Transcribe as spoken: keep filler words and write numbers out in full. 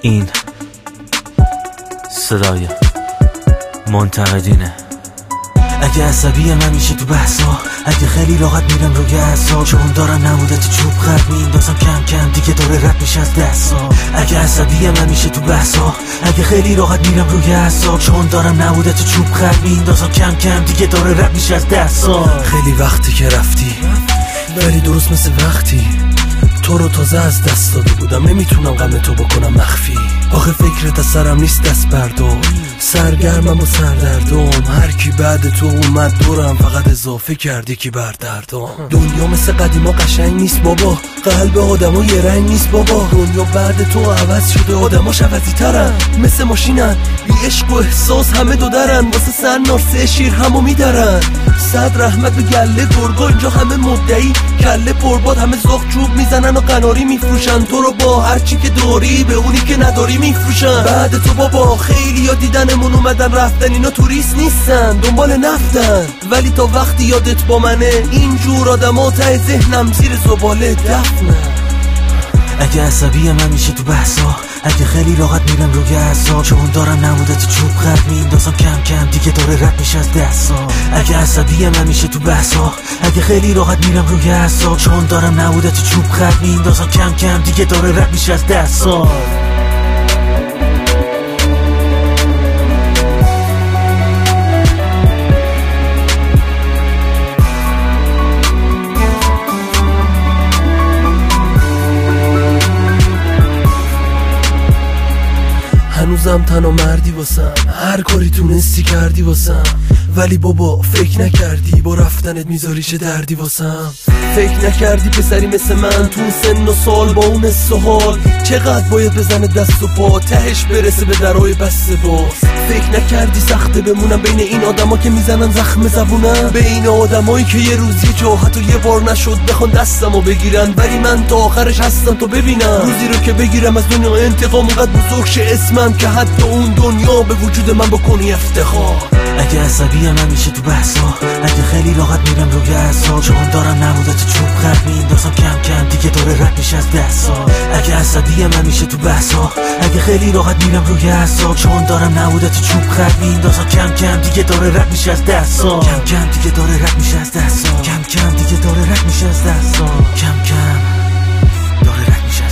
این صدای منتقدینه. اگه عصبی من میشه تو بحثا، اگه خیلی راحت میرم روی اعصاب، چون دارم نموده تو چوب خط میندازم کم کم دیگه داره رد میشه از دستا. اگه عصبی من میشه تو بحثا، اگه خیلی راحت میرم روی اعصاب، چون دارم نموده تو چوب خط میندازم کم کم دیگه داره رد میشه از دستا. خیلی وقتی که رفتی، ولی درست مثل وقتی تو رو تازه از دست داده بودم، نمیتونم غم تو بکنم مخفی. آخه فکرت از سرم نیست دست بردار، سرگرمم و سردردم. هر کی بعد تو اومد دورم، فقط اضافه کردی که بردردم. دنیا مثل قدیما قشنگ نیست بابا، قلب آدمو یه رنگ نیست بابا. دنیا بعد تو عوض شده، آدماش عوضی ترن، مثل ماشینن، بی عشق و احساس همه دو درن. واسه سر سه شیر همو میدرن. صد رحمت به گله گرگا، اینجا همه مدعی کله پرباد، همه زاغ چوب میزنن و قناری میفروشن. تو رو با هرچی که داری به اونی که نداری میفروشن. بعد تو بابا خیلی ها دیدنمون اومدن رفتن، اینا توریست نیستن، دنبال نفتن. ولی تا وقتی یادت با منه، اینجور آدما ته ذهنم زیر زباله دفنن. اگه عصبی من میشه تو بحثا، اگه خیلی راحت میرم روی اعصاب، چون دارم نموده تو چوب خط میندازم کم کم دیگه داره رد میشه از دستا. اگه عصبی من میشه تو بحثا، اگه خیلی راحت میرم روی اعصاب، چون دارم نموده تو چوب خط میندازم کم کم دیگه داره رد میشه از دستا. هنوزم تنها مردی واسم، هر کاری تونستی کردی واسم، ولی بابا فکر نکردی با رفتنت میذاری چه دردی واسم. فکر نکردی پسری مثل من تو سن و سال با اون سوال چقدر باید بزنه دست و پا تهش برسه به درای بسته باز. فکر نکردی سخته بمونم بین این آدما که میزنن زخم زبونم، بین آدمایی که یه روزی جاحت و یه بار نشد بخوان دستمو بگیرن، ولی من تا آخرش هستم تو ببینم. روزی رو که بگیرم از دنیا انتقام، اونقدر بزرگ شه اسمم که حتی اون دنیا به وجود من بکنی افتخار. اگه عصبی من میشه تو بحثا، اگه خیلی راحت میرم روی اعصاب، چون دارم نموده تو چوب خط میندازم کم کم دیگه داره رد میشه از دستا. اگه عصبی من میشه تو بحثا، اگه خیلی راحت میرم روی اعصاب، چون دارم نموده تو چوب خط میندازم کم کم دیگه داره رد میشه از دستا. کم کم دیگه داره رد میشه از دستا. کم کم دیگه داره رد میشه از دستا. کم کم داره رد میشه